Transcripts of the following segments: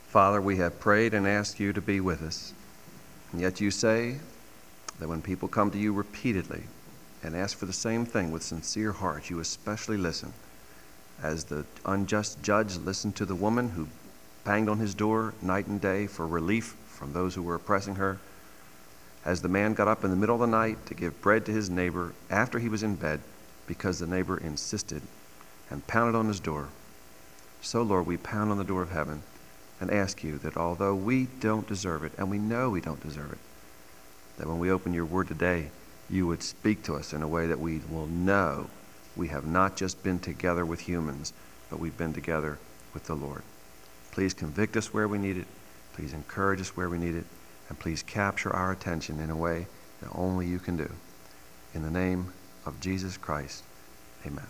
Father, we have prayed and asked you to be with us. And yet you say that when people come to you repeatedly and ask for the same thing with sincere heart, you especially listen. As the unjust judge listened to the woman who banged on his door night and day for relief from those who were oppressing her, as the man got up in the middle of the night to give bread to his neighbor after he was in bed because the neighbor insisted and pounded on his door, so, Lord, we pound on the door of heaven and ask you that although we don't deserve it, and we know we don't deserve it, that when we open your word today, you would speak to us in a way that we will know we have not just been together with humans, but we've been together with the Lord. Please convict us where we need it. Please encourage us where we need it. And please capture our attention in a way that only you can do. In the name of Jesus Christ, amen.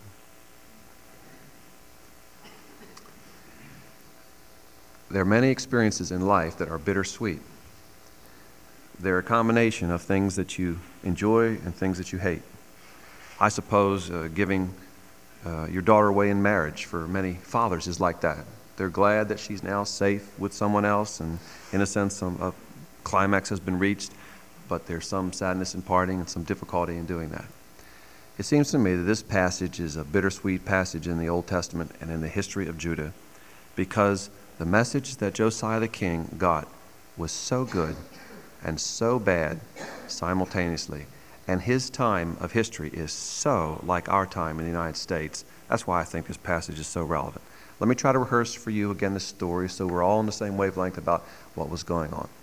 There are many experiences in life that are bittersweet. They're a combination of things that you enjoy and things that you hate. I suppose giving your daughter away in marriage for many fathers is like that. They're glad that she's now safe with someone else, and in a sense, a climax has been reached, but there's some sadness in parting and some difficulty in doing that. It seems to me that this passage is a bittersweet passage in the Old Testament and in the history of Judah, because the message that Josiah the king got was so good and so bad simultaneously. And his time of history is so like our time in the United States. That's why I think this passage is so relevant. Let me try to rehearse for you again this story so we're all on the same wavelength about what was going on.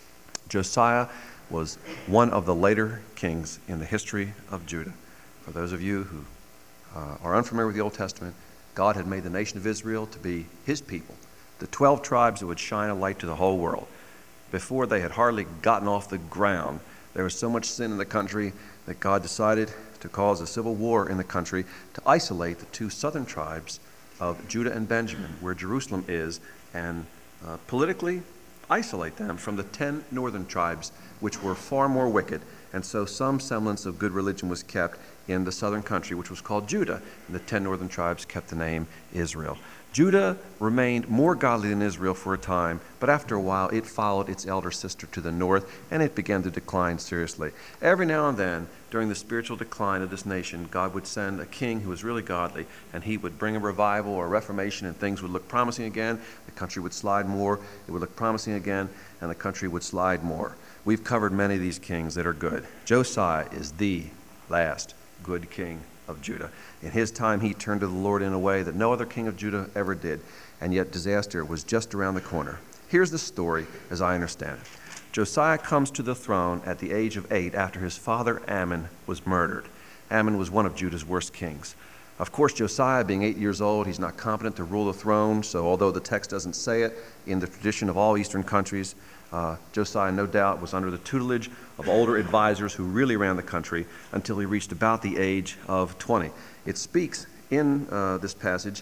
Josiah was one of the later kings in the history of Judah. For those of you who are unfamiliar with the Old Testament, God had made the nation of Israel to be his people, the 12 tribes that would shine a light to the whole world. Before they had hardly gotten off the ground, there was so much sin in the country that God decided to cause a civil war in the country to isolate the two southern tribes of Judah and Benjamin, where Jerusalem is, and politically isolate them from the 10 northern tribes, which were far more wicked. And so some semblance of good religion was kept in the southern country, which was called Judah, and the 10 northern tribes kept the name Israel. Judah remained more godly than Israel for a time, but after a while it followed its elder sister to the north, and it began to decline seriously. Every now and then, during the spiritual decline of this nation, God would send a king who was really godly, and he would bring a revival or a reformation, and things would look promising again. The country would slide more. It would look promising again, and the country would slide more. We've covered many of these kings that are good. Josiah is the last good king of Judah. In his time, he turned to the Lord in a way that no other king of Judah ever did, and yet disaster was just around the corner. Here's the story as I understand it. Josiah comes to the throne at the age of 8 after his father Ammon was murdered. Ammon was one of Judah's worst kings. Of course, Josiah, being 8 years old, he's not competent to rule the throne, so although the text doesn't say it, in the tradition of all Eastern countries, Josiah no doubt was under the tutelage of older advisors who really ran the country until he reached about the age of 20. It speaks in this passage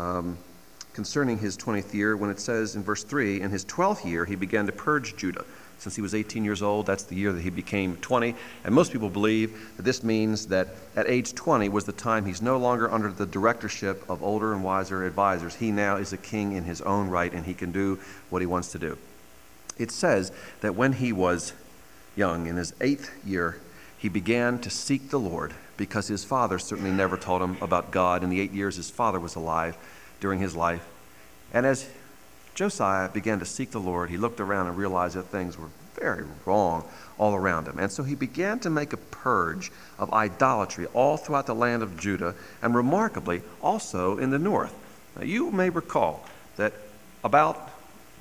concerning his 20th year when it says in verse 3, in his 12th year he began to purge Judah. Since he was 18 years old, that's the year that he became 20. And most people believe that this means that at age 20 was the time he's no longer under the directorship of older and wiser advisors. He now is a king in his own right, and he can do what he wants to do. It says that when he was young, in his 8th year, he began to seek the Lord because his father certainly never taught him about God. In the 8 years his father was alive during his life. And as Josiah began to seek the Lord, he looked around and realized that things were very wrong all around him. And so he began to make a purge of idolatry all throughout the land of Judah, and remarkably also in the north. Now, you may recall that about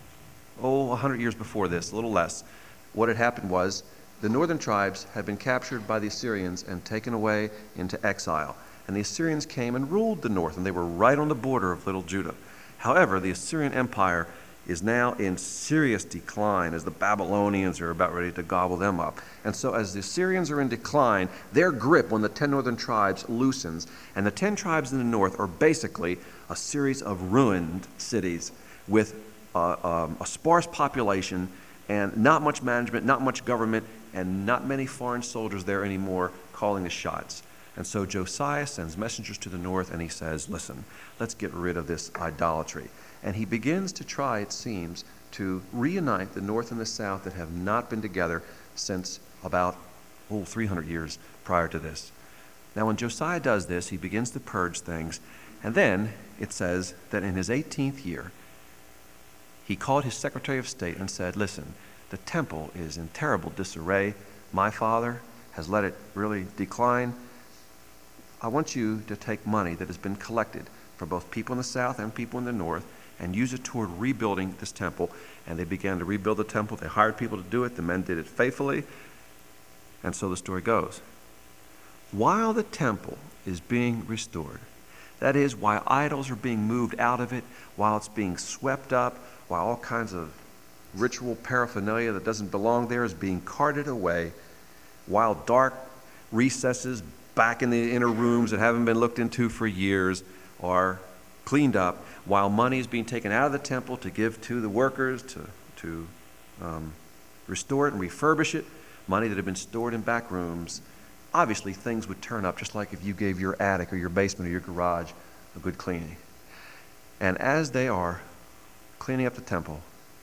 100 years before this, a little less, what had happened was the northern tribes had been captured by the Assyrians and taken away into exile. And the Assyrians came and ruled the north, and they were right on the border of little Judah. However, the Assyrian Empire is now in serious decline as the Babylonians are about ready to gobble them up. And so as the Assyrians are in decline, their grip on the 10 northern tribes loosens, and the 10 tribes in the north are basically a series of ruined cities with a sparse population and not much management, not much government, and not many foreign soldiers there anymore calling the shots. And so Josiah sends messengers to the north, and he says, listen, let's get rid of this idolatry. And he begins to try, it seems, to reunite the North and the South that have not been together since about 300 years prior to this. Now, when Josiah does this, he begins to purge things. And then it says that in his 18th year, he called his Secretary of State and said, listen, the temple is in terrible disarray. My father has let it really decline. I want you to take money that has been collected from both people in the South and people in the North and use it toward rebuilding this temple. And they began to rebuild the temple. They hired people to do it. The men did it faithfully. And so the story goes. While the temple is being restored, that is, while idols are being moved out of it, while it's being swept up, while all kinds of ritual paraphernalia that doesn't belong there is being carted away, while dark recesses back in the inner rooms that haven't been looked into for years are cleaned up, while money is being taken out of the temple to give to the workers to restore it and refurbish it, money that had been stored in back rooms, obviously things would turn up just like if you gave your attic or your basement or your garage a good cleaning. And as they are cleaning up the temple,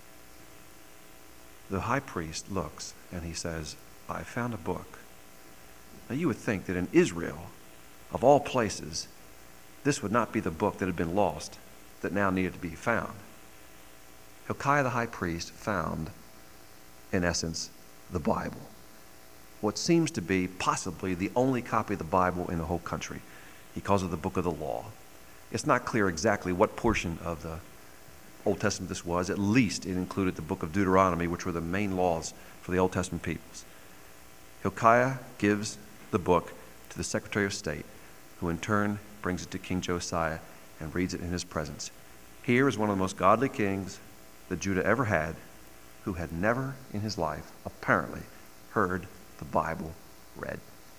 the high priest looks and he says, I found a book. Now you would think that in Israel, of all places, this would not be the book that had been lost that now needed to be found. Hilkiah the high priest found, in essence, the Bible. What seems to be possibly the only copy of the Bible in the whole country. He calls it the Book of the Law. It's not clear exactly what portion of the Old Testament this was. At least it included the book of Deuteronomy, which were the main laws for the Old Testament peoples. Hilkiah gives the book to the Secretary of State, who in turn brings it to King Josiah and reads it in his presence. Here is one of the most godly kings that Judah ever had, who had never in his life, apparently, heard the Bible read.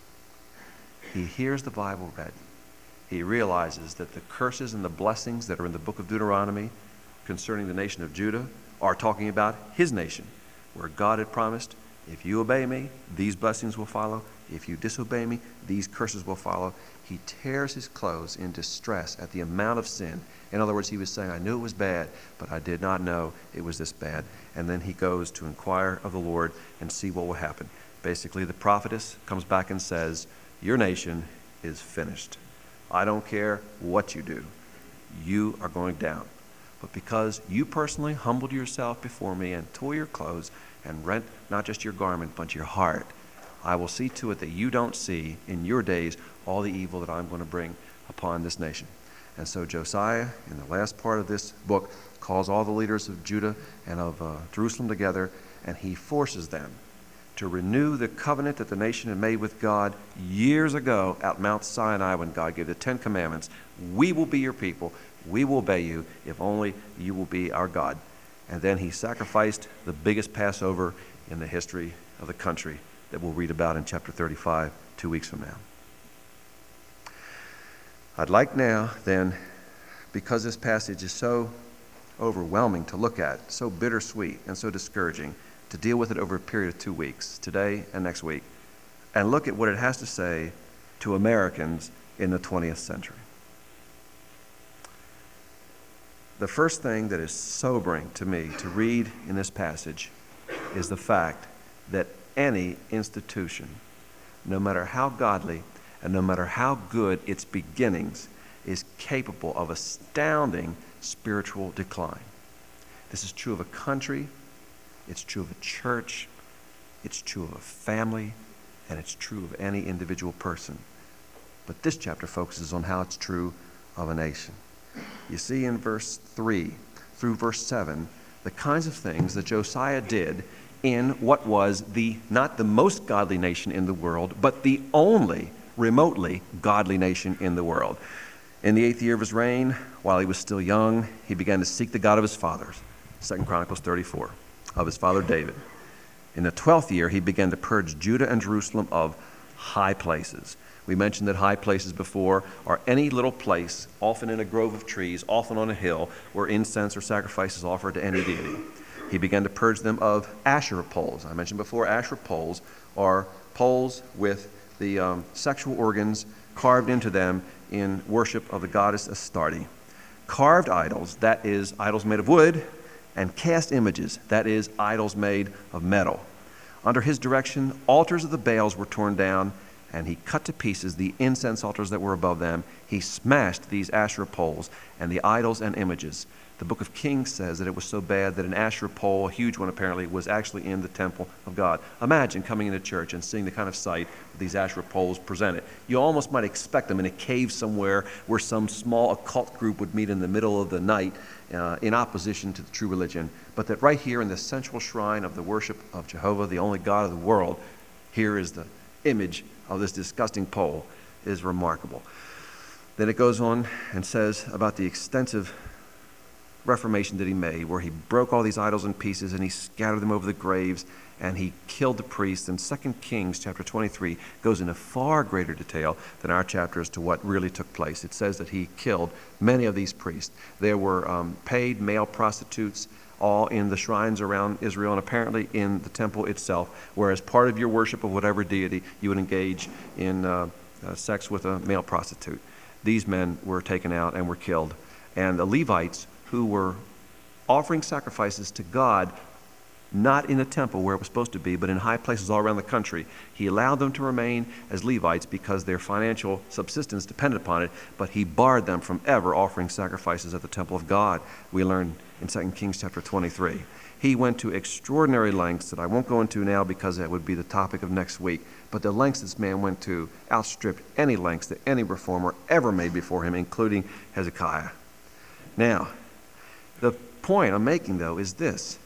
He hears the Bible read. He realizes that the curses and the blessings that are in the book of Deuteronomy concerning the nation of Judah are talking about his nation, where God had promised, if you obey me, these blessings will follow. If you disobey me, these curses will follow. He tears his clothes in distress at the amount of sin. In other words, he was saying, I knew it was bad, but I did not know it was this bad. And then he goes to inquire of the Lord and see what will happen. Basically, the prophetess comes back and says, your nation is finished. I don't care what you do. You are going down. But because you personally humbled yourself before me and tore your clothes and rent not just your garment, but your heart, I will see to it that you don't see in your days all the evil that I'm going to bring upon this nation. And so Josiah, in the last part of this book, calls all the leaders of Judah and of Jerusalem together, and he forces them to renew the covenant that the nation had made with God years ago at Mount Sinai when God gave the 10 Commandments. We will be your people. We will obey you if only you will be our God. And then he sacrificed the biggest Passover in the history of the country that we'll read about in chapter 35 2 weeks from now. I'd like now then, because this passage is so overwhelming to look at, so bittersweet and so discouraging, to deal with it over a period of 2 weeks, today and next week, and look at what it has to say to Americans in the 20th century. The first thing that is sobering to me to read in this passage is the fact that any institution, no matter how godly and no matter how good its beginnings, is capable of astounding spiritual decline. This is true of a country, it's true of a church, it's true of a family, and it's true of any individual person. But this chapter focuses on how it's true of a nation. You see in verse 3 through verse 7 the kinds of things that Josiah did in what was not the most godly nation in the world, but the only remotely godly nation in the world. In the 8th year of his reign, while he was still young, he began to seek the God of his fathers, 2 Chronicles 34, of his father David. In the 12th year, he began to purge Judah and Jerusalem of high places. We mentioned that high places before are any little place, often in a grove of trees, often on a hill, where incense or sacrifice is offered to any deity. He began to purge them of Asherah poles. I mentioned before, Asherah poles are poles with the sexual organs carved into them in worship of the goddess Astarte. carved idols, that is, idols made of wood, and cast images, that is, idols made of metal. Under his direction, altars of the Baals were torn down, and he cut to pieces the incense altars that were above them. He smashed these Asherah poles and the idols and images. The book of Kings says that it was so bad that an Asherah pole, a huge one apparently, was actually in the temple of God. Imagine coming into church and seeing the kind of sight that these Asherah poles presented. You almost might expect them in a cave somewhere where some small occult group would meet in the middle of the night in opposition to the true religion. But that right here in the central shrine of the worship of Jehovah, the only God of the world, here is the image of this disgusting pole, is remarkable. Then it goes on and says about the extensive reformation that he made, where he broke all these idols in pieces and he scattered them over the graves and he killed the priests. And 2 Kings chapter 23 goes into far greater detail than our chapter as to what really took place. It says that he killed many of these priests. There were paid male prostitutes all in the shrines around Israel and apparently in the temple itself, where as part of your worship of whatever deity, you would engage in sex with a male prostitute. These men were taken out and were killed. And the Levites, who were offering sacrifices to God, not in the temple where it was supposed to be, but in high places all around the country, he allowed them to remain as Levites because their financial subsistence depended upon it, but he barred them from ever offering sacrifices at the temple of God. We learn in 2 Kings chapter 23. He went to extraordinary lengths that I won't go into now because that would be the topic of next week, but the lengths this man went to outstripped any lengths that any reformer ever made before him, including Hezekiah. Now, the point I'm making, though, is this.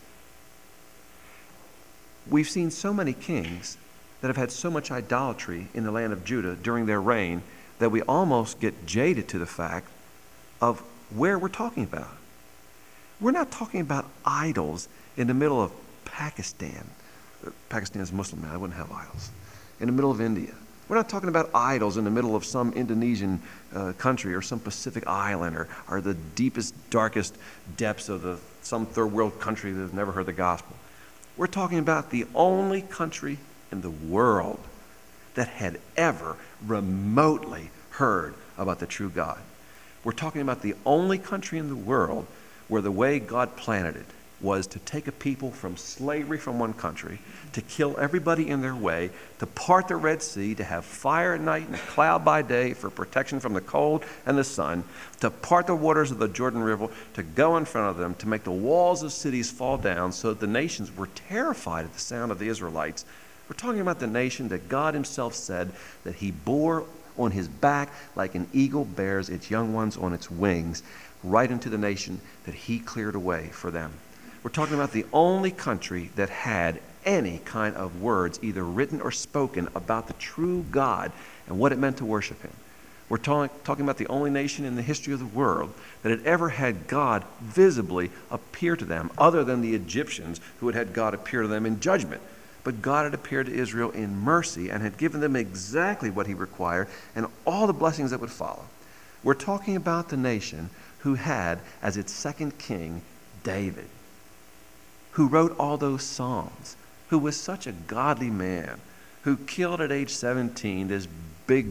We've seen so many kings that have had so much idolatry in the land of Judah during their reign that we almost get jaded to the fact of where we're talking about. We're not talking about idols in the middle of Pakistan. Pakistan is Muslim now, I wouldn't have idols. In the middle of India. We're not talking about idols in the middle of some Indonesian country or some Pacific island or the deepest, darkest depths of some third world country that has never heard the gospel. We're talking about the only country in the world that had ever remotely heard about the true God. We're talking about the only country in the world where the way God planted it was to take a people from slavery from one country, to kill everybody in their way, to part the Red Sea, to have fire at night and a cloud by day for protection from the cold and the sun, to part the waters of the Jordan River, to go in front of them, to make the walls of cities fall down so that the nations were terrified at the sound of the Israelites. We're talking about the nation that God himself said that he bore on his back like an eagle bears its young ones on its wings, right into the nation that he cleared away for them. We're talking about the only country that had any kind of words, either written or spoken, about the true God and what it meant to worship him. We're talking about the only nation in the history of the world that had ever had God visibly appear to them, other than the Egyptians who had had God appear to them in judgment. But God had appeared to Israel in mercy and had given them exactly what he required and all the blessings that would follow. We're talking about the nation who had as its second king David, who wrote all those Psalms, who was such a godly man, who killed at age 17 this big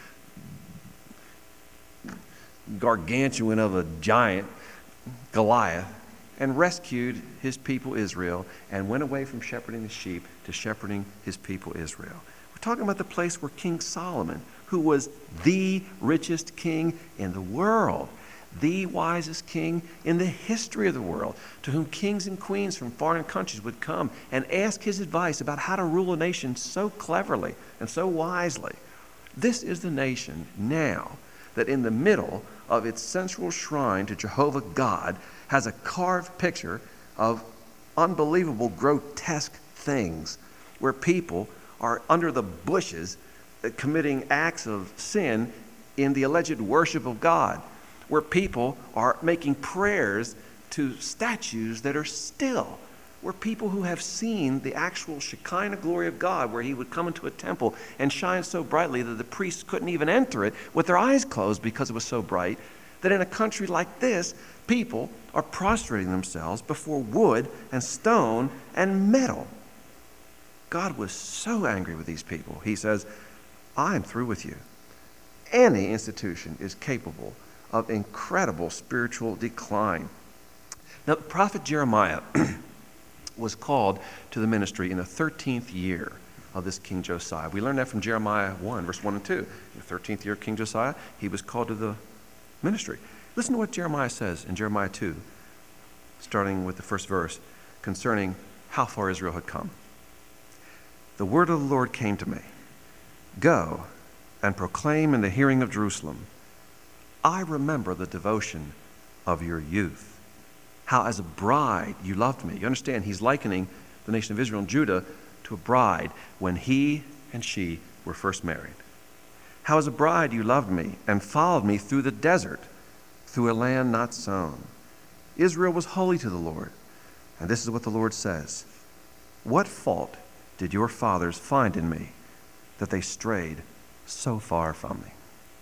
gargantuan of a giant, Goliath, and rescued his people Israel and went away from shepherding the sheep to shepherding his people Israel. We're talking about the place where King Solomon, who was the richest king in the world, the wisest king in the history of the world, to whom kings and queens from foreign countries would come and ask his advice about how to rule a nation so cleverly and so wisely. This is the nation now that in the middle of its central shrine to Jehovah God has a carved picture of unbelievable, grotesque things where people are under the bushes committing acts of sin in the alleged worship of God, where people are making prayers to statues that are still, where people who have seen the actual Shekinah glory of God, where he would come into a temple and shine so brightly that the priests couldn't even enter it with their eyes closed because it was so bright, that in a country like this, people are prostrating themselves before wood and stone and metal. God was so angry with these people. He says, I'm through with you. Any institution is capable of incredible spiritual decline. Now, the prophet Jeremiah was called to the ministry in the 13th year of this King Josiah. We learn that from Jeremiah 1, verse 1 and 2. In the 13th year of King Josiah, he was called to the ministry. Listen to what Jeremiah says in Jeremiah 2, starting with the first verse, concerning how far Israel had come. The word of the Lord came to me. Go and proclaim in the hearing of Jerusalem, I remember the devotion of your youth, how as a bride you loved me. You understand, he's likening the nation of Israel and Judah to a bride when he and she were first married. How as a bride you loved me and followed me through the desert, through a land not sown. Israel was holy to the Lord. And this is what the Lord says. What fault did your fathers find in me that they strayed so far from me?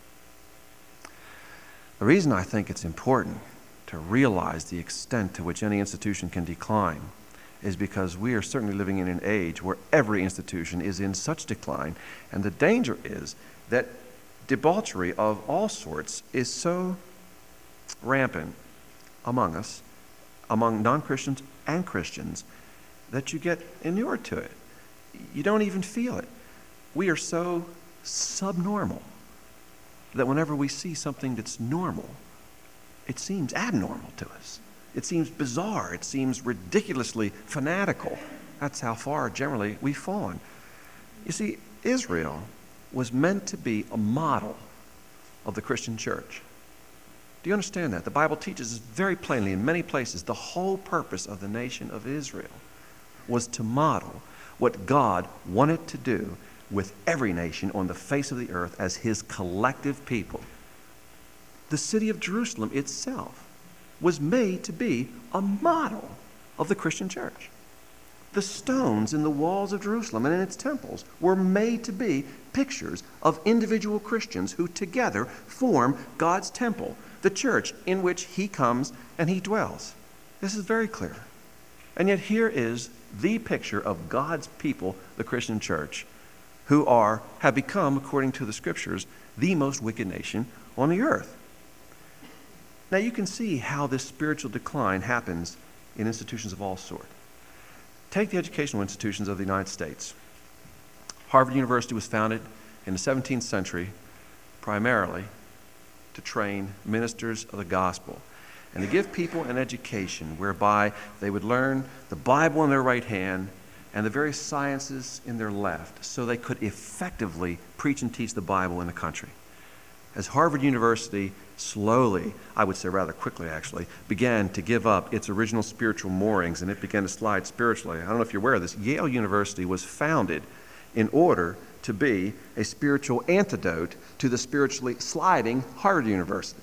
The reason I think it's important to realize the extent to which any institution can decline is because we are certainly living in an age where every institution is in such decline, and the danger is that debauchery of all sorts is so rampant among us, among non-Christians and Christians, that you get inured to it. You don't even feel it. We are so subnormal that whenever we see something that's normal, it seems abnormal to us. It seems bizarre. It seems ridiculously fanatical. That's how far generally we've fallen. You see, Israel was meant to be a model of the Christian church. Do you understand that? The Bible teaches us very plainly in many places the whole purpose of the nation of Israel was to model what God wanted to do with every nation on the face of the earth as his collective people. The city of Jerusalem itself was made to be a model of the Christian church. The stones in the walls of Jerusalem and in its temples were made to be pictures of individual Christians who together form God's temple, the church in which he comes and he dwells. This is very clear. And yet here is the picture of God's people, the Christian church, who have become, according to the scriptures, the most wicked nation on the earth. Now you can see how this spiritual decline happens in institutions of all sorts. Take the educational institutions of the United States. Harvard University was founded in the 17th century primarily to train ministers of the gospel and to give people an education whereby they would learn the Bible in their right hand and the various sciences in their left so they could effectively preach and teach the Bible in the country. As Harvard University slowly, I would say rather quickly actually, began to give up its original spiritual moorings and it began to slide spiritually. I don't know if you're aware of this. Yale University was founded in order to be a spiritual antidote to the spiritually sliding Harvard University.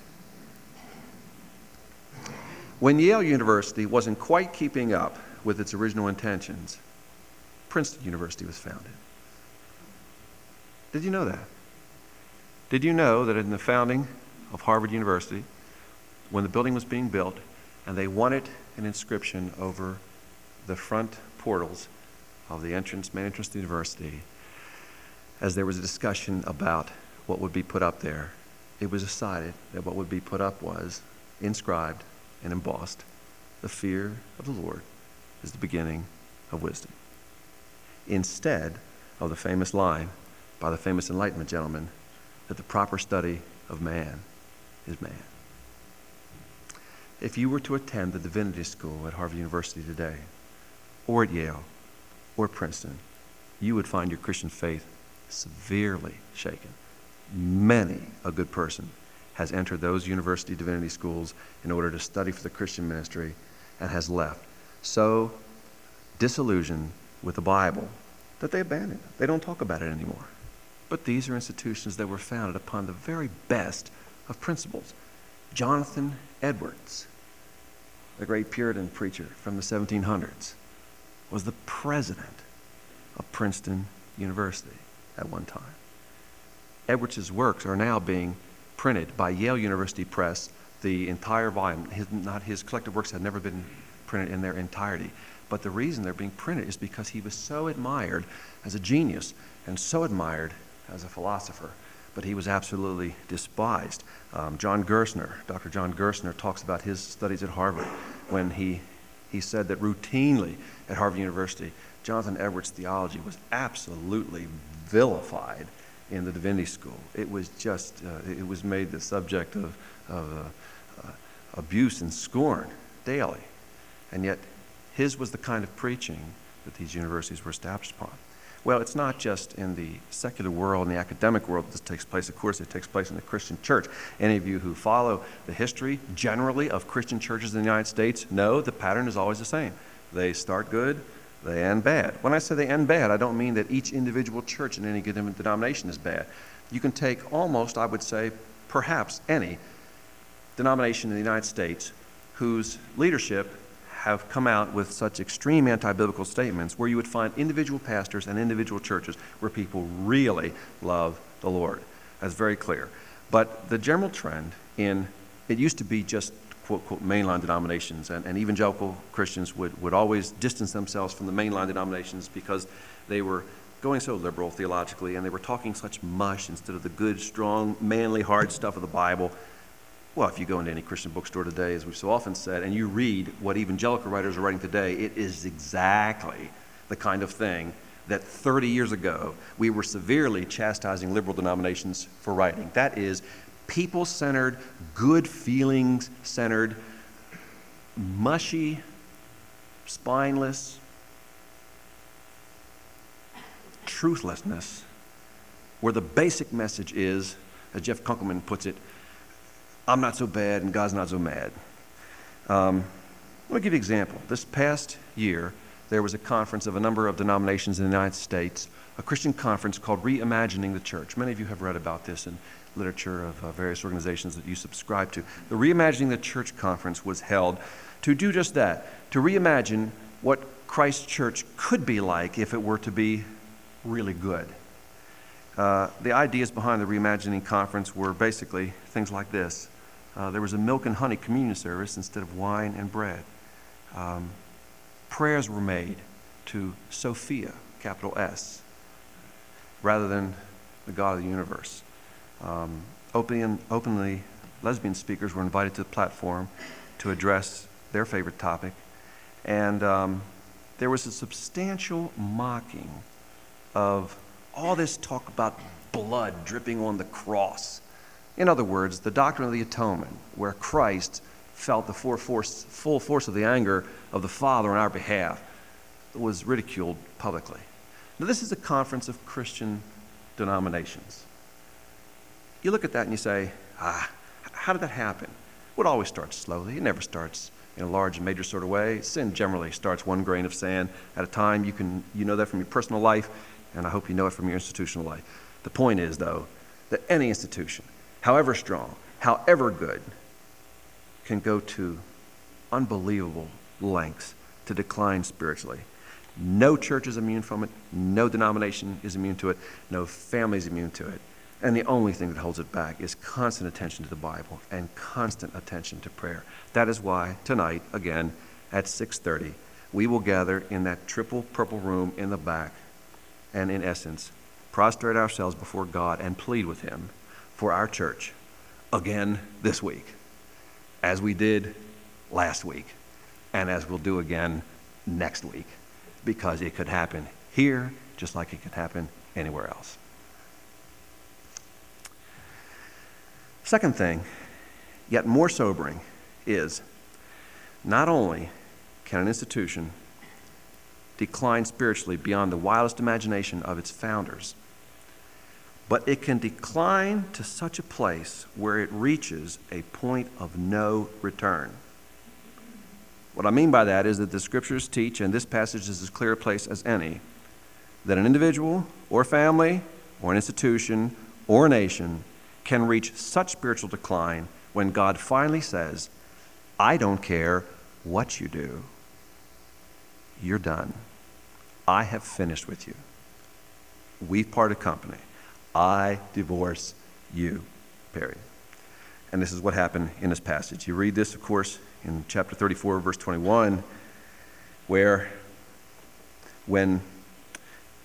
When Yale University wasn't quite keeping up with its original intentions, Princeton University was founded. Did you know that? Did you know that in the founding of Harvard University, when the building was being built, and they wanted an inscription over the front portals of the main entrance to the university, as there was a discussion about what would be put up there, it was decided that what would be put up was inscribed and embossed, "The fear of the Lord is the beginning of wisdom," instead of the famous line by the famous Enlightenment gentleman that the proper study of man is man. If you were to attend the divinity school at Harvard University today, or at Yale, or Princeton, you would find your Christian faith severely shaken. Many a good person has entered those university divinity schools in order to study for the Christian ministry and has left so disillusioned with the Bible that they abandon it. They don't talk about it anymore. But these are institutions that were founded upon the very best of principles. Jonathan Edwards, the great Puritan preacher from the 1700s, was the president of Princeton University at one time. Edwards' works are now being printed by Yale University Press, the entire volume. His collected works had never been printed in their entirety. But the reason they're being printed is because he was so admired as a genius and so admired as a philosopher, but he was absolutely despised. Dr. John Gerstner talks about his studies at Harvard when he said that routinely at Harvard University, Jonathan Edwards' theology was absolutely vilified in the divinity school. It was just, it was made the subject of abuse and scorn daily. And yet, his was the kind of preaching that these universities were established upon. Well, it's not just in the secular world and the academic world that this takes place. Of course, it takes place in the Christian church. Any of you who follow the history generally of Christian churches in the United States know the pattern is always the same. They start good, they end bad. When I say they end bad, I don't mean that each individual church in any given denomination is bad. You can take almost, I would say, perhaps any denomination in the United States whose leadership have come out with such extreme anti-biblical statements where you would find individual pastors and individual churches where people really love the Lord. That's very clear. But the general trend it used to be just quote, quote, mainline denominations, and evangelical Christians would always distance themselves from the mainline denominations because they were going so liberal theologically and they were talking such mush instead of the good, strong, manly, hard stuff of the Bible. Well, if you go into any Christian bookstore today, as we've so often said, and you read what evangelical writers are writing today, it is exactly the kind of thing that 30 years ago we were severely chastising liberal denominations for writing. That is people-centered, good feelings-centered, mushy, spineless truthlessness, where the basic message is, as Jeff Kunkelman puts it, I'm not so bad and God's not so mad. Let me give you an example. This past year, there was a conference of a number of denominations in the United States, a Christian conference called Reimagining the Church. Many of you have read about this in literature of various organizations that you subscribe to. The Reimagining the Church conference was held to do just that, to reimagine what Christ's church could be like if it were to be really good. The ideas behind the Reimagining Conference were basically things like this. There was a milk and honey communion service instead of wine and bread. Prayers were made to Sophia, capital S, rather than the God of the universe. Openly, lesbian speakers were invited to the platform to address their favorite topic. And there was a substantial mocking of all this talk about blood dripping on the cross. In other words, the doctrine of the atonement, where Christ felt the full force of the anger of the Father on our behalf, was ridiculed publicly. Now, this is a conference of Christian denominations. You look at that and you say, how did that happen? Well, it always starts slowly. It never starts in a large and major sort of way. Sin generally starts one grain of sand at a time. You know that from your personal life, and I hope you know it from your institutional life. The point is, though, that any institution, however strong, however good, can go to unbelievable lengths to decline spiritually. No church is immune from it. No denomination is immune to it. No family is immune to it. And the only thing that holds it back is constant attention to the Bible and constant attention to prayer. That is why tonight, again, at 6:30, we will gather in that triple purple room in the back and, in essence, prostrate ourselves before God and plead with Him for our church again this week, as we did last week, and as we'll do again next week, because it could happen here just like it could happen anywhere else. Second thing, yet more sobering, is not only can an institution decline spiritually beyond the wildest imagination of its founders, but it can decline to such a place where it reaches a point of no return. What I mean by that is that the Scriptures teach, and this passage is as clear a place as any, that an individual or family or an institution or a nation can reach such spiritual decline when God finally says, I don't care what you do. You're done. I have finished with you. We've parted company. I divorce you, period. And this is what happened in this passage. You read this, of course, in chapter 34, verse 21, where when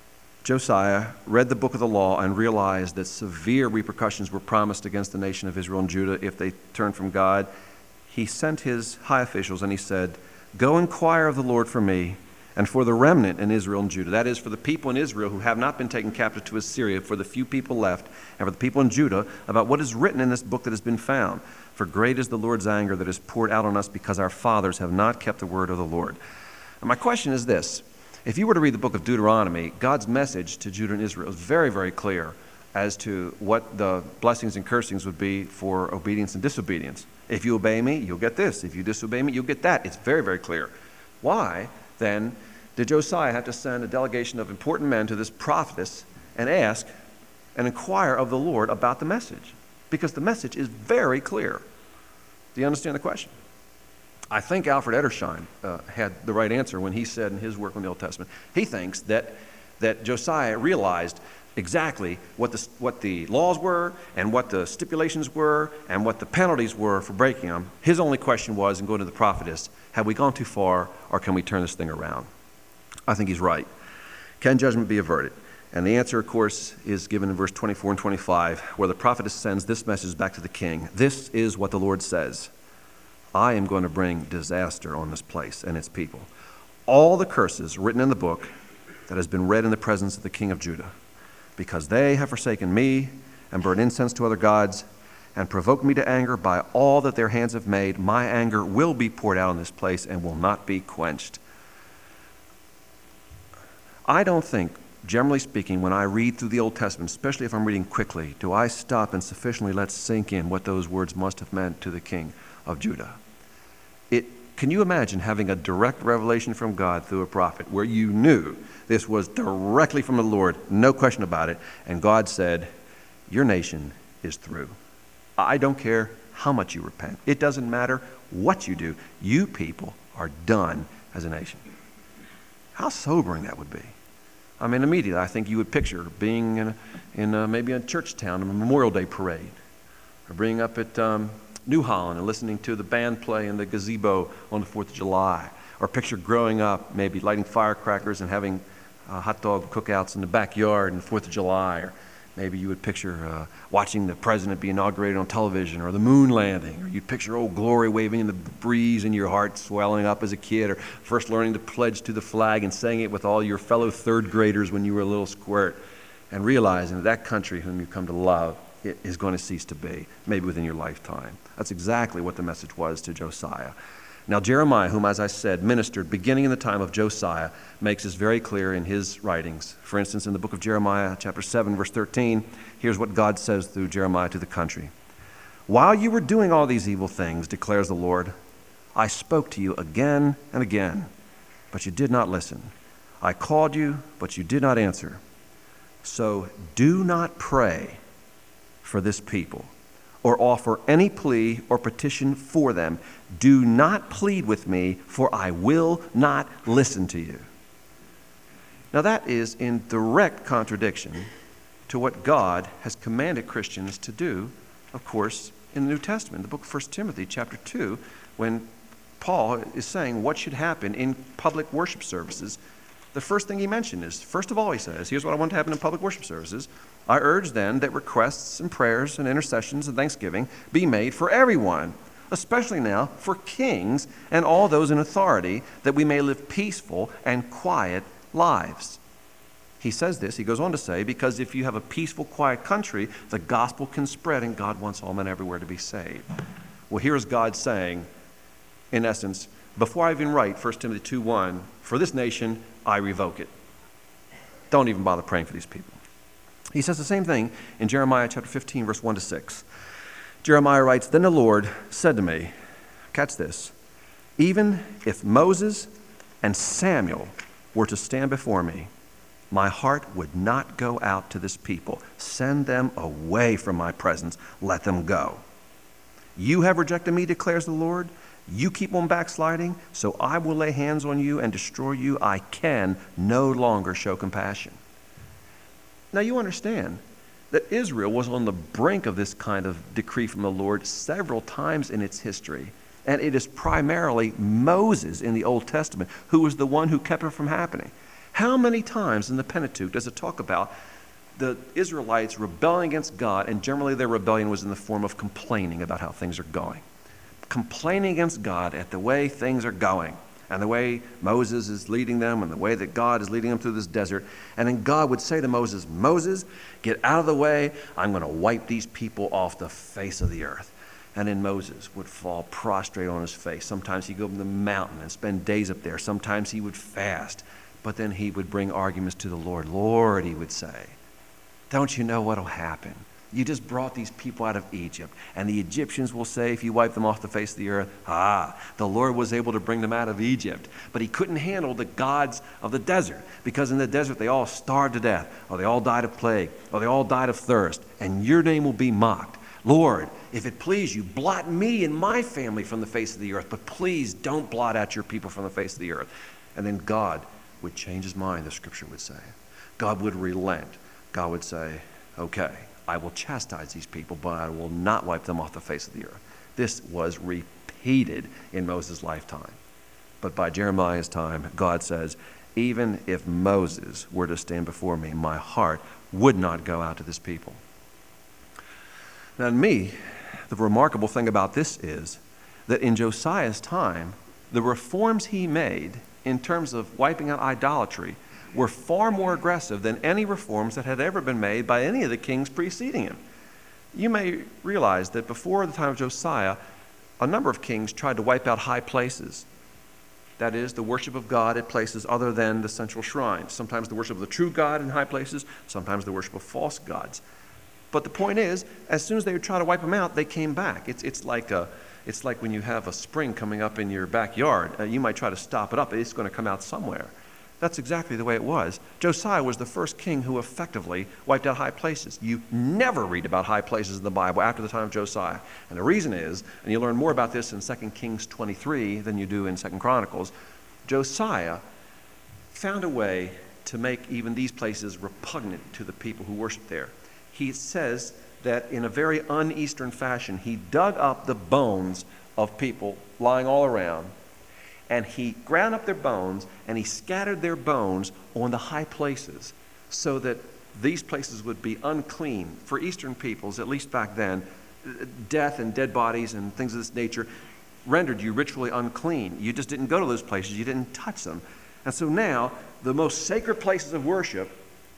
Josiah read the book of the law and realized that severe repercussions were promised against the nation of Israel and Judah if they turned from God, he sent his high officials and he said, "Go inquire of the Lord for me and for the remnant in Israel and Judah." That is, for the people in Israel who have not been taken captive to Assyria, for the few people left, and for the people in Judah, about what is written in this book that has been found. For great is the Lord's anger that is poured out on us because our fathers have not kept the word of the Lord. And my question is this. If you were to read the book of Deuteronomy, God's message to Judah and Israel is very, very clear as to what the blessings and cursings would be for obedience and disobedience. If you obey me, you'll get this. If you disobey me, you'll get that. It's very, very clear. Why, then, did Josiah have to send a delegation of important men to this prophetess and ask and inquire of the Lord about the message? Because the message is very clear. Do you understand the question? I think Alfred Edersheim had the right answer when he said in his work on the Old Testament, he thinks that Josiah realized exactly what the laws were and what the stipulations were and what the penalties were for breaking them. His only question was, in going to the prophetess, have we gone too far or can we turn this thing around? I think he's right. Can judgment be averted? And the answer, of course, is given in verse 24 and 25, where the prophetess sends this message back to the king. This is what the Lord says. I am going to bring disaster on this place and its people. All the curses written in the book that has been read in the presence of the king of Judah, because they have forsaken me and burned incense to other gods and provoked me to anger by all that their hands have made, my anger will be poured out on this place and will not be quenched. I don't think, generally speaking, when I read through the Old Testament, especially if I'm reading quickly, do I stop and sufficiently let sink in what those words must have meant to the king of Judah. Can you imagine having a direct revelation from God through a prophet where you knew this was directly from the Lord, no question about it, and God said, your nation is through. I don't care how much you repent. It doesn't matter what you do. You people are done as a nation. How sobering that would be. I mean, immediately I think you would picture being in maybe a church town, a Memorial Day parade, or being up at New Holland and listening to the band play in the gazebo on the 4th of July. Or picture growing up, maybe lighting firecrackers and having hot dog cookouts in the backyard on the 4th of July. Or maybe you would picture watching the president be inaugurated on television, or the moon landing. Or you'd picture Old Glory waving in the breeze and your heart swelling up as a kid, or first learning to pledge to the flag and saying it with all your fellow third graders when you were a little squirt, and realizing that country whom you come to love is going to cease to be, maybe within your lifetime. That's exactly what the message was to Josiah. Now Jeremiah, whom, as I said, ministered beginning in the time of Josiah, makes this very clear in his writings. For instance, in the book of Jeremiah, chapter 7, verse 13, here's what God says through Jeremiah to the country. While you were doing all these evil things, declares the Lord, I spoke to you again and again, but you did not listen. I called you, but you did not answer. So do not pray for this people, or offer any plea or petition for them. Do not plead with me, for I will not listen to you. Now that is in direct contradiction to what God has commanded Christians to do, of course, in the New Testament, the book of 1 Timothy chapter 2, when Paul is saying what should happen in public worship services. The first thing he mentioned is, first of all, he says, here's what I want to happen in public worship services. I urge then that requests and prayers and intercessions and thanksgiving be made for everyone, especially now for kings and all those in authority, that we may live peaceful and quiet lives. He says this, he goes on to say, because if you have a peaceful, quiet country, the gospel can spread and God wants all men everywhere to be saved. Well, here's God saying, in essence, before I even write 1 Timothy 2:1, for this nation, I revoke it. Don't even bother praying for these people. He says the same thing in Jeremiah chapter 15, verse 1 to 6. Jeremiah writes, Then the Lord said to me, catch this, even if Moses and Samuel were to stand before me, my heart would not go out to this people. Send them away from my presence. Let them go. You have rejected me, declares the Lord. You keep on backsliding, so I will lay hands on you and destroy you. I can no longer show compassion. Now you understand that Israel was on the brink of this kind of decree from the Lord several times in its history. And it is primarily Moses in the Old Testament who was the one who kept it from happening. How many times in the Pentateuch does it talk about the Israelites rebelling against God, and generally their rebellion was in the form of complaining about how things are going? Complaining against God at the way things are going, and the way Moses is leading them, and the way that God is leading them through this desert. And then God would say to Moses, Moses, get out of the way. I'm going to wipe these people off the face of the earth. And then Moses would fall prostrate on his face. Sometimes he'd go up the mountain and spend days up there. Sometimes he would fast. But then he would bring arguments to the Lord. Lord, he would say, don't you know what will happen? You just brought these people out of Egypt. And the Egyptians will say, if you wipe them off the face of the earth, the Lord was able to bring them out of Egypt. But he couldn't handle the gods of the desert, because in the desert they all starved to death, or they all died of plague, or they all died of thirst, and your name will be mocked. Lord, if it please you, blot me and my family from the face of the earth, but please don't blot out your people from the face of the earth. And then God would change his mind, the scripture would say. God would relent. God would say, okay, I will chastise these people, but I will not wipe them off the face of the earth. This was repeated in Moses' lifetime. But by Jeremiah's time, God says, even if Moses were to stand before me, my heart would not go out to this people. Now, to me, the remarkable thing about this is that in Josiah's time, the reforms he made in terms of wiping out idolatry were far more aggressive than any reforms that had ever been made by any of the kings preceding him. You may realize that before the time of Josiah, a number of kings tried to wipe out high places. That is, the worship of God at places other than the central shrine. Sometimes the worship of the true God in high places, sometimes the worship of false gods. But the point is, as soon as they would try to wipe them out, they came back. It's like when you have a spring coming up in your backyard. You might try to stop it up, but it's going to come out somewhere. That's exactly the way it was. Josiah was the first king who effectively wiped out high places. You never read about high places in the Bible after the time of Josiah. And the reason is, and you learn more about this in 2 Kings 23 than you do in 2 Chronicles, Josiah found a way to make even these places repugnant to the people who worship there. He says that in a very un-Eastern fashion, he dug up the bones of people lying all around, and he ground up their bones, and he scattered their bones on the high places so that these places would be unclean. For Eastern peoples, at least back then, death and dead bodies and things of this nature rendered you ritually unclean. You just didn't go to those places. You didn't touch them. And so now, the most sacred places of worship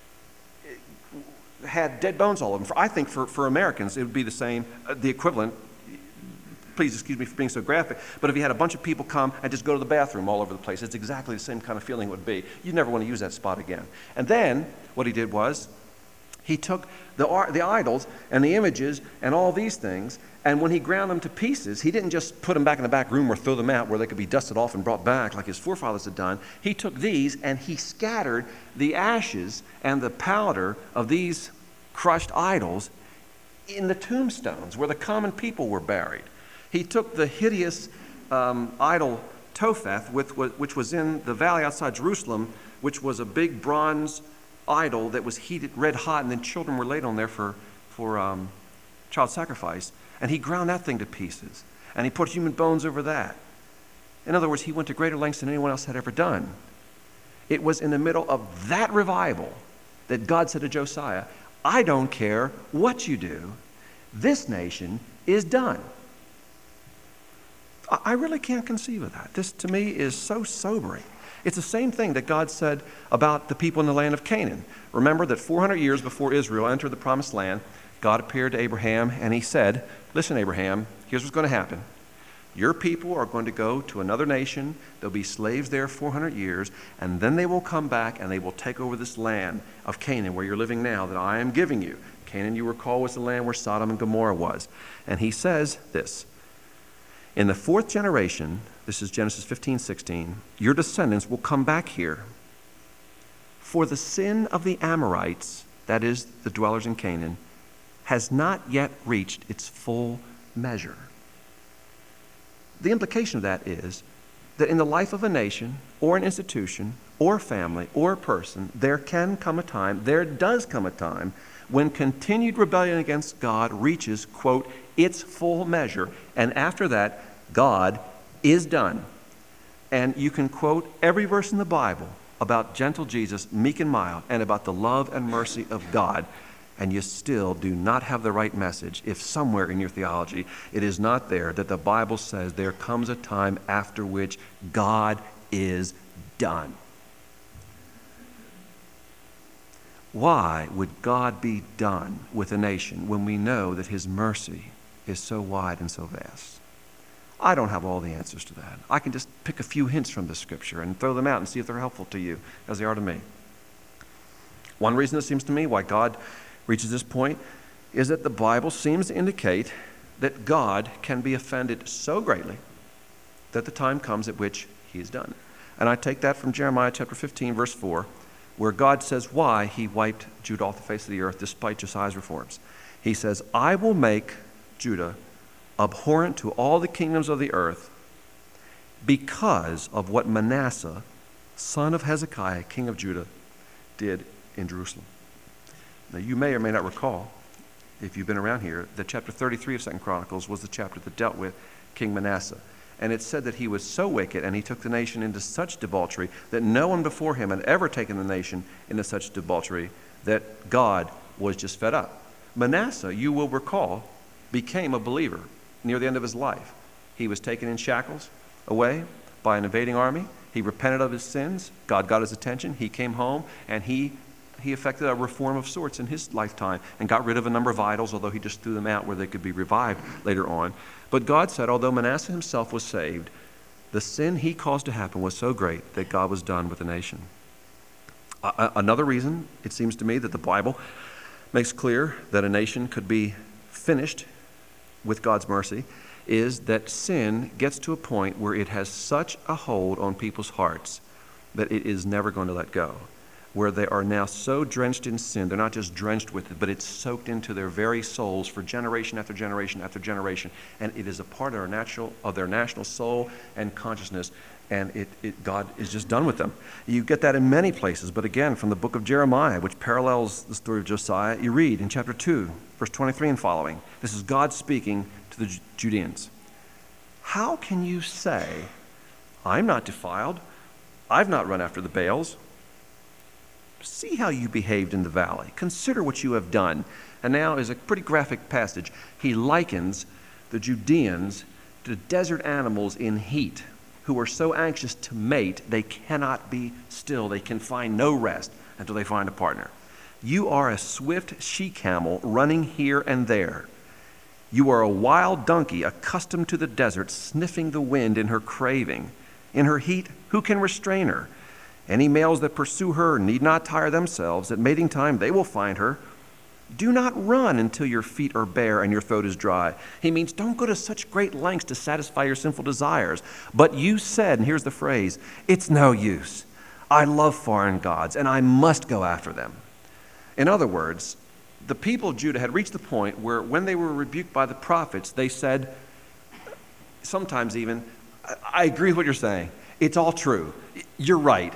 had dead bones all over them. I think for Americans, it would be the same, the equivalent. Please excuse me for being so graphic, but if you had a bunch of people come and just go to the bathroom all over the place, it's exactly the same kind of feeling it would be. You'd never want to use that spot again. And then what he did was he took the idols and the images and all these things, and when he ground them to pieces, he didn't just put them back in the back room or throw them out where they could be dusted off and brought back like his forefathers had done. He took these and he scattered the ashes and the powder of these crushed idols in the tombstones where the common people were buried. He took the hideous idol Topheth, which was in the valley outside Jerusalem, which was a big bronze idol that was heated red hot, and then children were laid on there for child sacrifice. And he ground that thing to pieces, and he put human bones over that. In other words, he went to greater lengths than anyone else had ever done. It was in the middle of that revival that God said to Josiah, I don't care what you do, this nation is done. I really can't conceive of that. This, to me, is so sobering. It's the same thing that God said about the people in the land of Canaan. Remember that 400 years before Israel entered the promised land, God appeared to Abraham and he said, listen, Abraham, here's what's going to happen. Your people are going to go to another nation. They'll be slaves there 400 years, and then they will come back and they will take over this land of Canaan where you're living now that I am giving you. Canaan, you recall, was the land where Sodom and Gomorrah was. And he says this, in the fourth generation, this is Genesis 15:16, your descendants will come back here. For the sin of the Amorites, that is, the dwellers in Canaan, has not yet reached its full measure. The implication of that is that in the life of a nation, or an institution, or a family, or a person, there can come a time, there does come a time, when continued rebellion against God reaches, quote, its full measure, and after that, God is done. And you can quote every verse in the Bible about gentle Jesus, meek and mild, and about the love and mercy of God, and you still do not have the right message if somewhere in your theology it is not there that the Bible says there comes a time after which God is done. Why would God be done with a nation when we know that his mercy is so wide and so vast? I don't have all the answers to that. I can just pick a few hints from the scripture and throw them out and see if they're helpful to you, as they are to me. One reason it seems to me why God reaches this point is that the Bible seems to indicate that God can be offended so greatly that the time comes at which he is done. And I take that from Jeremiah chapter 15, verse 4, where God says why he wiped Judah off the face of the earth despite Josiah's reforms. He says, I will make Judah abhorrent to all the kingdoms of the earth because of what Manasseh, son of Hezekiah, king of Judah, did in Jerusalem. Now, you may or may not recall, if you've been around here, that chapter 33 of 2 Chronicles was the chapter that dealt with King Manasseh. And it said that he was so wicked and he took the nation into such debauchery that no one before him had ever taken the nation into such debauchery that God was just fed up. Manasseh, you will recall, became a believer near the end of his life. He was taken in shackles away by an invading army. He repented of his sins. God got his attention. He came home and he effected a reform of sorts in his lifetime and got rid of a number of idols, although he just threw them out where they could be revived later on. But God said, although Manasseh himself was saved, the sin he caused to happen was so great that God was done with the nation. Another reason, it seems to me, that the Bible makes clear that a nation could be finished with God's mercy is that sin gets to a point where it has such a hold on people's hearts that it is never going to let go. Where they are now so drenched in sin, they're not just drenched with it, but it's soaked into their very souls for generation after generation after generation, and it is a part of their national soul and consciousness, and God is just done with them. You get that in many places, but again, from the book of Jeremiah, which parallels the story of Josiah, you read in chapter 2, verse 23 and following. This is God speaking to the Judeans. How can you say, I'm not defiled, I've not run after the Baals? See how you behaved in the valley. Consider what you have done. And now is a pretty graphic passage. He likens the Judeans to desert animals in heat who are so anxious to mate they cannot be still. They can find no rest until they find a partner. You are a swift she-camel running here and there. You are a wild donkey accustomed to the desert, sniffing the wind in her craving. In her heat, who can restrain her? Any males that pursue her need not tire themselves. At mating time, they will find her. Do not run until your feet are bare and your throat is dry. He means don't go to such great lengths to satisfy your sinful desires. But you said, and here's the phrase, it's no use. I love foreign gods, and I must go after them. In other words, the people of Judah had reached the point where when they were rebuked by the prophets, they said, sometimes even, I agree with what you're saying. It's all true. You're right.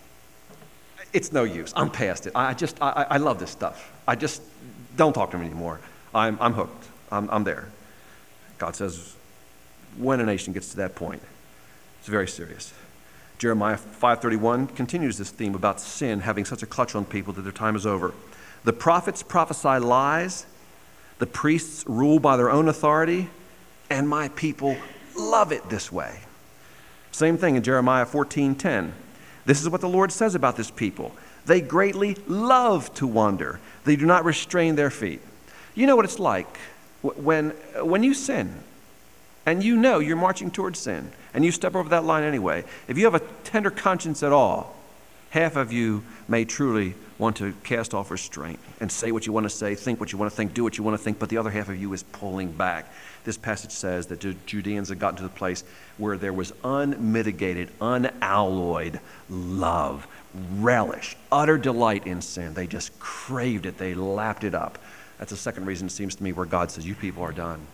It's no use. I'm past it. I love this stuff. Don't talk to me anymore. I'm hooked. I'm there. God says, when a nation gets to that point, it's very serious. Jeremiah 5:31 continues this theme about sin having such a clutch on people that their time is over. The prophets prophesy lies. The priests rule by their own authority. And my people love it this way. Same thing in Jeremiah 14:10. This is what the Lord says about this people. They greatly love to wander. They do not restrain their feet. You know what it's like when you sin and you know you're marching towards sin and you step over that line anyway. If you have a tender conscience at all, half of you may truly want to cast off restraint and say what you want to say, think what you want to think, do what you want to think, but the other half of you is pulling back. This passage says that the Judeans had gotten to the place where there was unmitigated, unalloyed love, relish, utter delight in sin. They just craved it. They lapped it up. That's the second reason, it seems to me, where God says, you people are done.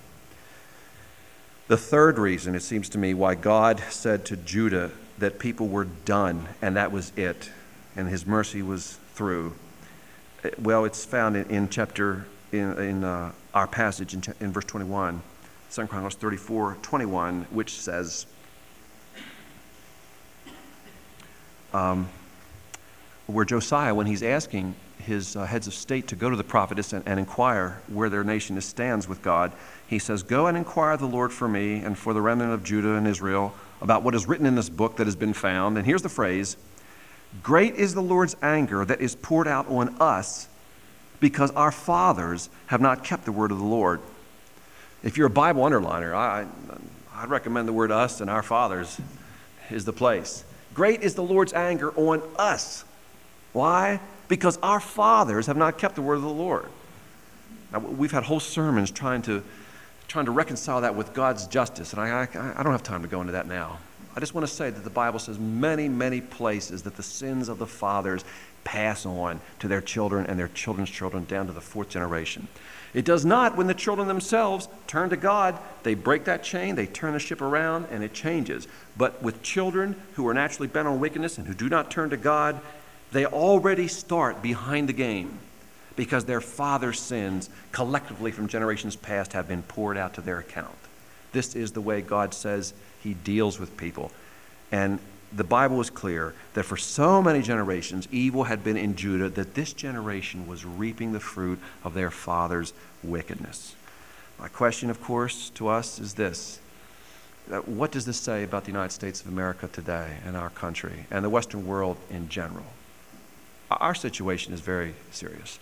The third reason, it seems to me, why God said to Judah that people were done and that was it, and his mercy was through. Well, it's found in our passage in verse 21, 2 Chronicles 34:21, which says, where Josiah, when he's asking his heads of state to go to the prophetess and inquire where their nation stands with God, he says, "Go and inquire of the Lord for me and for the remnant of Judah and Israel about what is written in this book that has been found." And here's the phrase, "Great is the Lord's anger that is poured out on us because our fathers have not kept the word of the Lord." If you're a Bible underliner, I'd recommend the word "us" and "our fathers" is the place. Great is the Lord's anger on us. Why? Because our fathers have not kept the word of the Lord. Now, we've had whole sermons trying to reconcile that with God's justice, and I don't have time to go into that now. I just want to say that the Bible says many, many places that the sins of the fathers pass on to their children and their children's children down to the fourth generation. It does not when the children themselves turn to God. They break that chain, they turn the ship around, and it changes. But with children who are naturally bent on wickedness and who do not turn to God, they already start behind the game because their father's sins collectively from generations past have been poured out to their account. This is the way God says he deals with people. And the Bible is clear that for so many generations, evil had been in Judah, that this generation was reaping the fruit of their father's wickedness. My question, of course, to us is this. What does this say about the United States of America today and our country and the Western world in general? Our situation is very serious.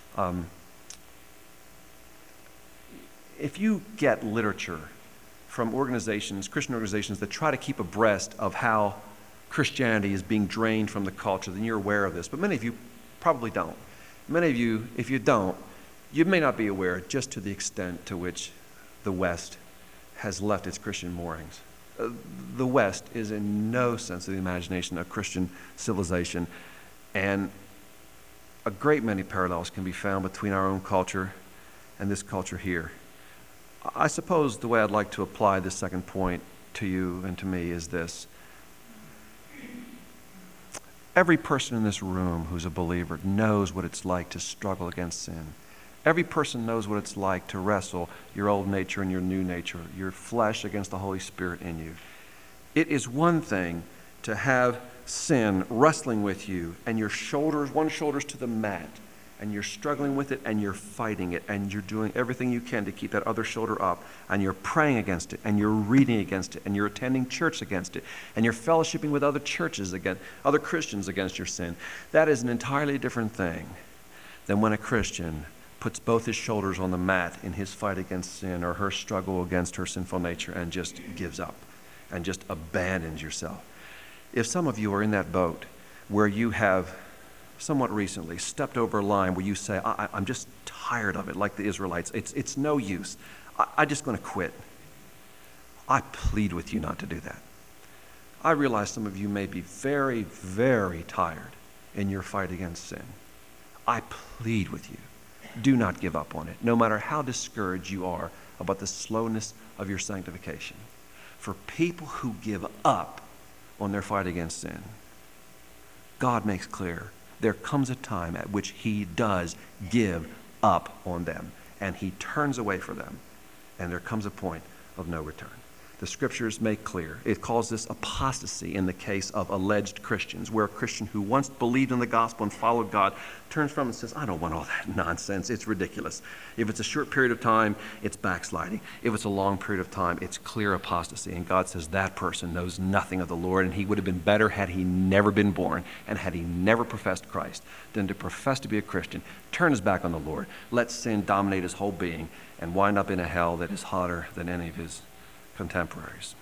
If you get literature from organizations, Christian organizations, that try to keep abreast of how Christianity is being drained from the culture, then you're aware of this. But many of you probably don't. Many of you, if you don't, you may not be aware just to the extent to which the West has left its Christian moorings. The West is in no sense of the imagination a Christian civilization, and a great many parallels can be found between our own culture and this culture here. I suppose the way I'd like to apply this second point to you and to me is this. Every person in this room who's a believer knows what it's like to struggle against sin. Every person knows what it's like to wrestle your old nature and your new nature, your flesh against the Holy Spirit in you. It is one thing to have sin wrestling with you and your shoulders, one shoulder's to the mat, and you're struggling with it and you're fighting it and you're doing everything you can to keep that other shoulder up, and you're praying against it and you're reading against it and you're attending church against it and you're fellowshipping with other churches against other Christians against your sin. That is an entirely different thing than when a Christian puts both his shoulders on the mat in his fight against sin or her struggle against her sinful nature and just gives up and just abandons yourself. If some of you are in that boat where you have somewhat recently stepped over a line where you say, I'm just tired of it, like the Israelites, it's no use, I'm just going to quit, I plead with you not to do that. I realize some of you may be very, very tired in your fight against sin. I plead with you, do not give up on it, no matter how discouraged you are about the slowness of your sanctification. For people who give up on their fight against sin, God makes clear there comes a time at which he does give up on them, and he turns away from them, and there comes a point of no return. The scriptures make clear. It calls this apostasy in the case of alleged Christians, where a Christian who once believed in the gospel and followed God turns from and says, I don't want all that nonsense. It's ridiculous. If it's a short period of time, it's backsliding. If it's a long period of time, it's clear apostasy. And God says that person knows nothing of the Lord, and he would have been better had he never been born and had he never professed Christ than to profess to be a Christian, turn his back on the Lord, let sin dominate his whole being, and wind up in a hell that is hotter than any of his contemporaries.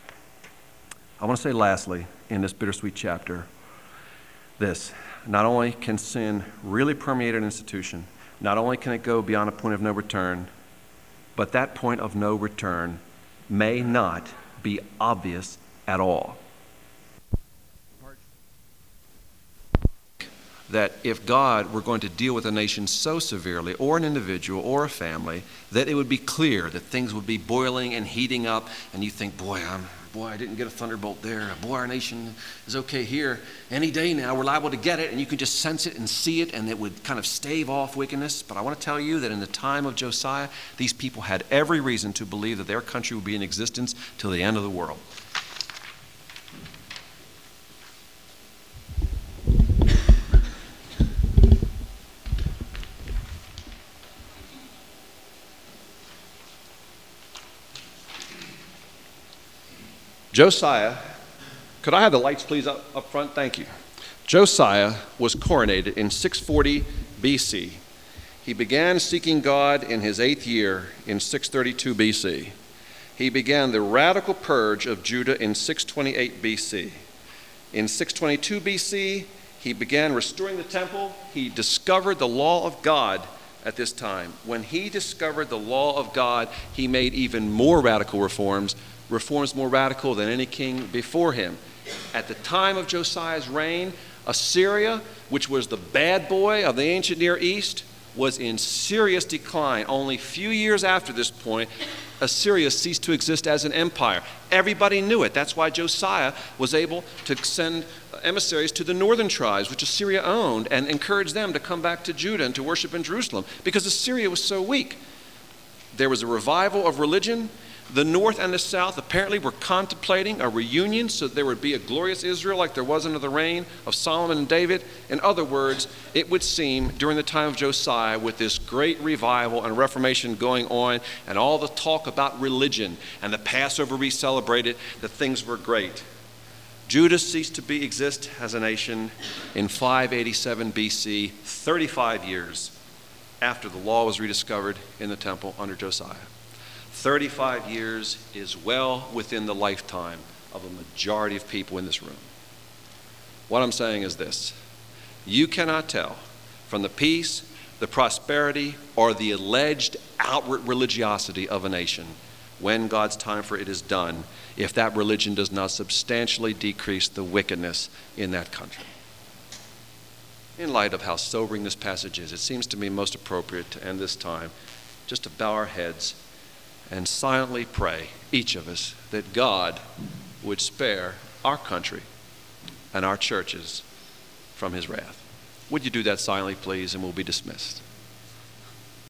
I want to say lastly, in this bittersweet chapter, this: not only can sin really permeate an institution, not only can it go beyond a point of no return, but that point of no return may not be obvious at all. That if God were going to deal with a nation so severely, or an individual, or a family, that it would be clear that things would be boiling and heating up, and you think, boy, I didn't get a thunderbolt there. Boy, our nation is okay here. Any day now, we're liable to get it, and you can just sense it and see it, and it would kind of stave off wickedness. But I want to tell you that in the time of Josiah, these people had every reason to believe that their country would be in existence till the end of the world. Josiah, could I have the lights please up front? Thank you. Josiah was coronated in 640 BC. He began seeking God in his 8th year in 632 BC. He began the radical purge of Judah in 628 BC. In 622 BC, he began restoring the temple. He discovered the law of God at this time. When he discovered the law of God, he made even more radical reforms more radical than any king before him. At the time of Josiah's reign, Assyria, which was the bad boy of the ancient Near East, was in serious decline. Only a few years after this point, Assyria ceased to exist as an empire. Everybody knew it. That's why Josiah was able to send emissaries to the northern tribes, which Assyria owned, and encourage them to come back to Judah and to worship in Jerusalem, because Assyria was so weak. There was a revival of religion. The north and the south apparently were contemplating a reunion so that there would be a glorious Israel like there was under the reign of Solomon and David. In other words, it would seem during the time of Josiah, with this great revival and reformation going on and all the talk about religion and the Passover we celebrated, that things were great. Judah ceased to exist as a nation in 587 BC, 35 years after the law was rediscovered in the temple under Josiah. 35 years is well within the lifetime of a majority of people in this room. What I'm saying is this: you cannot tell from the peace, the prosperity, or the alleged outward religiosity of a nation when God's time for it is done, if that religion does not substantially decrease the wickedness in that country. In light of how sobering this passage is, it seems to me most appropriate to end this time just to bow our heads and silently pray, each of us, that God would spare our country and our churches from his wrath. Would you do that silently, please, and we'll be dismissed.